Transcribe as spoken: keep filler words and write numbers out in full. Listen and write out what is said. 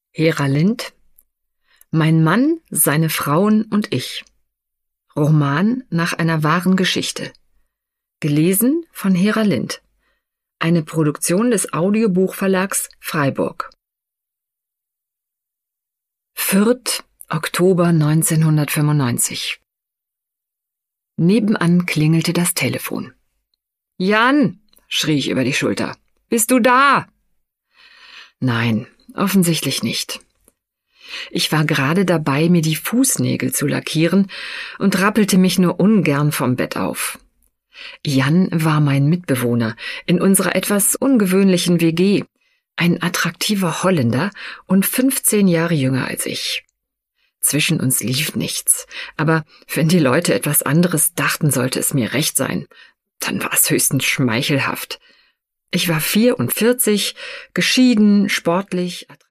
Hera Lind, Mein Mann, seine Frauen und ich. Roman nach einer wahren Geschichte. Gelesen von Hera Lind. Eine Produktion des Audiobuchverlags Freiburg. Fürth, Oktober neunzehnhundertfünfundneunzig. Nebenan klingelte das Telefon. »Jan«, schrie ich über die Schulter, »bist du da?« Nein, offensichtlich nicht. Ich war gerade dabei, mir die Fußnägel zu lackieren und rappelte mich nur ungern vom Bett auf. Jan war mein Mitbewohner in unserer etwas ungewöhnlichen W G, ein attraktiver Holländer und fünfzehn Jahre jünger als ich. Zwischen uns lief nichts, aber wenn die Leute etwas anderes dachten, sollte es mir recht sein. Dann war es höchstens schmeichelhaft. Ich war vierundvierzig, geschieden, sportlich,